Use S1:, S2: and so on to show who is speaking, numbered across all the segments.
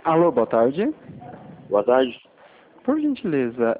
S1: Alô, boa tarde.
S2: Boa tarde.
S1: Por gentileza,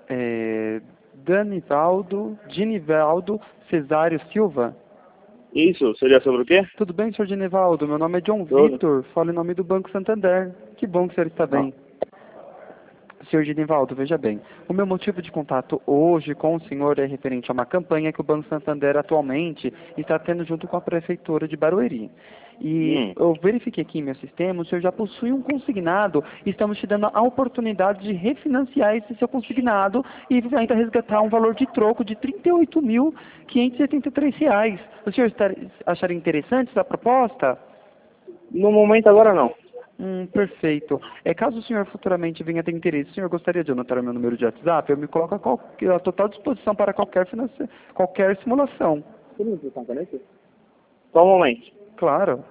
S1: Dinivaldo Cesário Silva.
S2: Isso, seria sobre o quê?
S1: Tudo bem, senhor Dinivaldo? Meu nome é John
S2: Tudo.
S1: Vitor, falo em nome do Banco Santander. Que bom que o senhor está
S2: Ah,
S1: bem. Senhor Dinivaldo, veja bem, o meu motivo de contato hoje com o senhor é referente a uma campanha que o Banco Santander atualmente está tendo junto com a Prefeitura de Barueri. E eu verifiquei aqui em meu sistema, o senhor já possui um consignado e estamos te dando a oportunidade de refinanciar esse seu consignado e ainda resgatar um valor de troco de R$ 38.573. O senhor acharia interessante essa proposta?
S2: no momento agora não.
S1: Perfeito. Caso o senhor futuramente venha ter interesse, o senhor gostaria de anotar o meu número de WhatsApp? Eu me coloco à total disposição para qualquer simulação.
S2: Só um momento.
S1: Claro.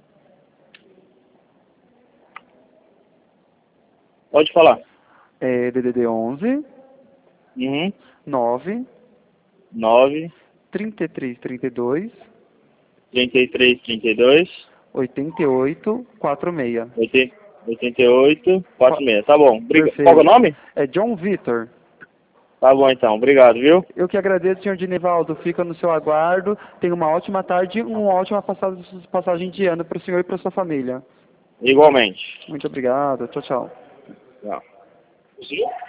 S2: Pode falar.
S1: DDD 11
S2: Uhum.
S1: 9
S2: 9,
S1: 33 32
S2: 33, 32,
S1: 88 46.
S2: 88, 46. Tá bom. Qual é o
S1: Perfeito.
S2: nome?
S1: É John Vitor.
S2: Tá bom então. Obrigado, viu?
S1: Eu que agradeço, senhor Dinivaldo. Fica no seu aguardo. Tenha uma ótima tarde e uma ótima passagem de ano para o senhor e para sua família.
S2: Igualmente.
S1: Muito obrigado. Tchau, tchau.
S2: Tchau.